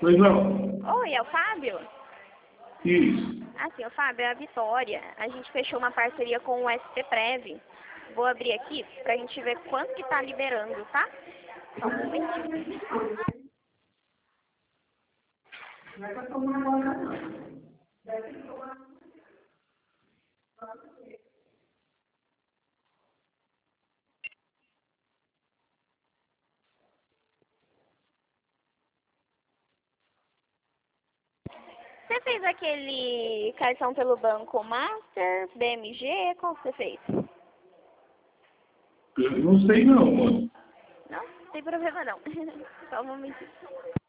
Pois não. Oi, é o Fábio? Isso. Assim, o Fábio, é a Vitória. A gente fechou uma parceria com o SCPrev. Vou abrir aqui pra gente ver quanto que tá liberando, tá? Só um momentinho. Você fez aquele cartão pelo Banco Master, BMG? Qual que você fez? Eu não sei não, mano. Não, não tem problema não. Só um momentinho.